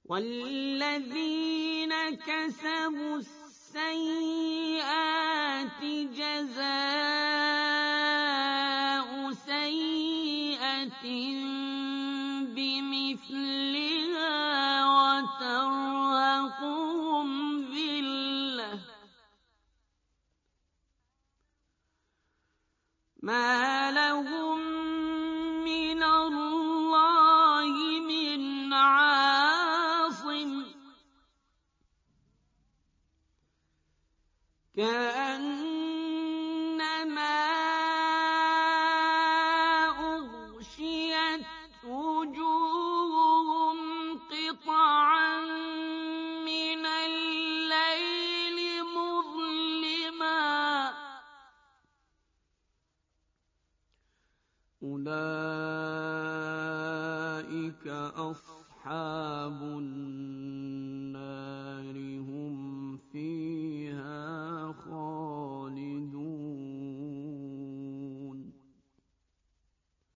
وَالَّذِينَ كَسَبُوا السَّيِّئَاتِ جَزَاءُ سَيِّئَةٍ بِمِثْلِهَا وَتَرْهَقُهُمْ ذِلَّةٌ مَّا لَهُم مِّنَ اللَّهِ مِنْ عَاصِمٍ كَأَنَّمَا أُغْشِيَتْ وُجُوهُهُمْ قِطَعًا مِّنَ اللَّيْلِ مُظْلِمًا أُولَٰئِكَ أَصْحَابُ النَّارِ